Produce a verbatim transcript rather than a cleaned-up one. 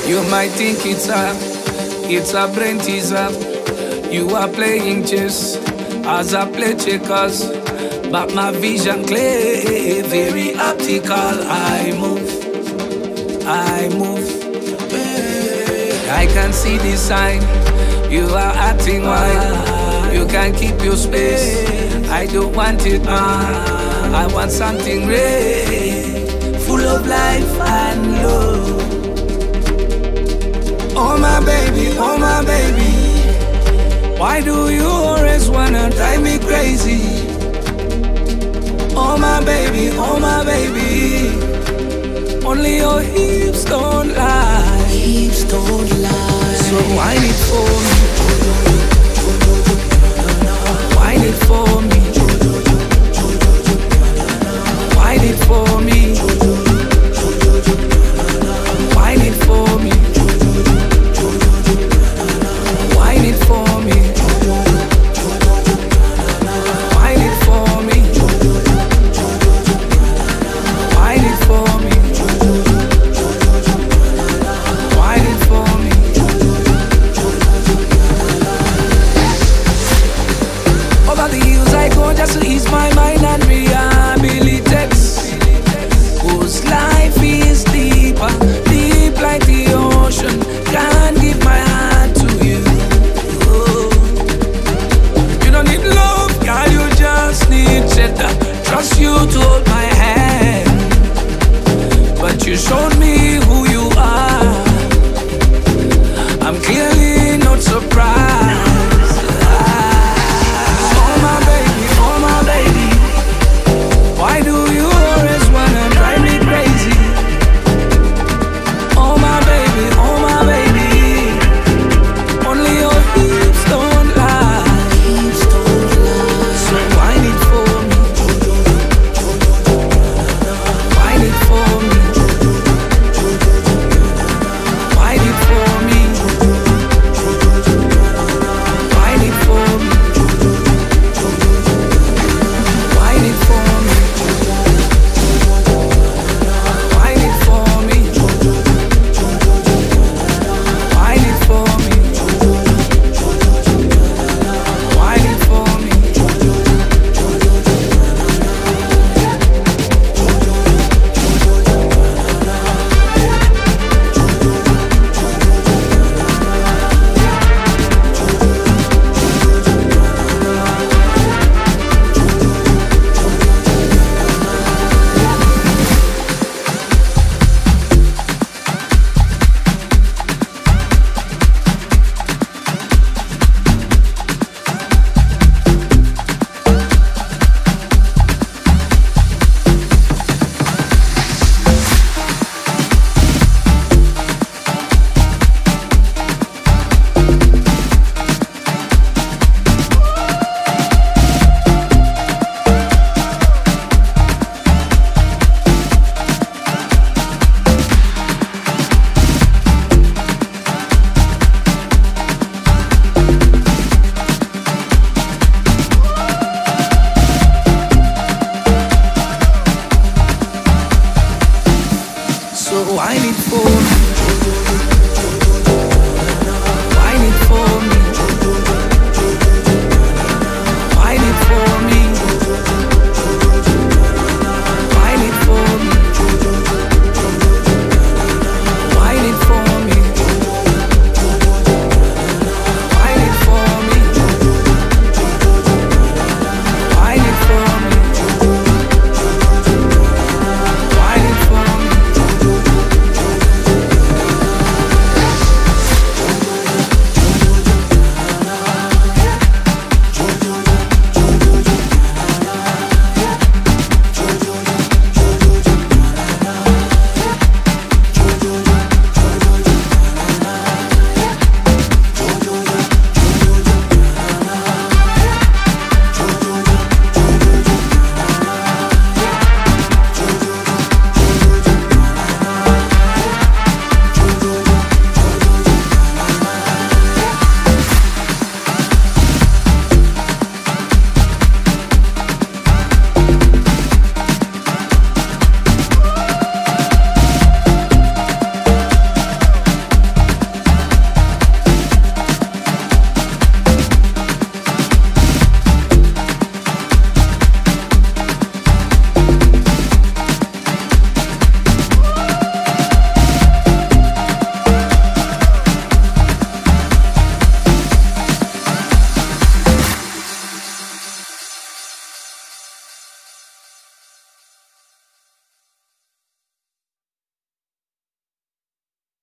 You might think it's a, it's a brain teaser. You are playing chess as I play checkers, but my vision clear, very optical. I move, I move. I can see the sign. You are acting wild. You can keep your space. I don't want it now. I want something real, full of life and love. Oh my baby, oh my baby, why do you always wanna drive me crazy? Oh my baby, oh my baby, only your hips don't lie.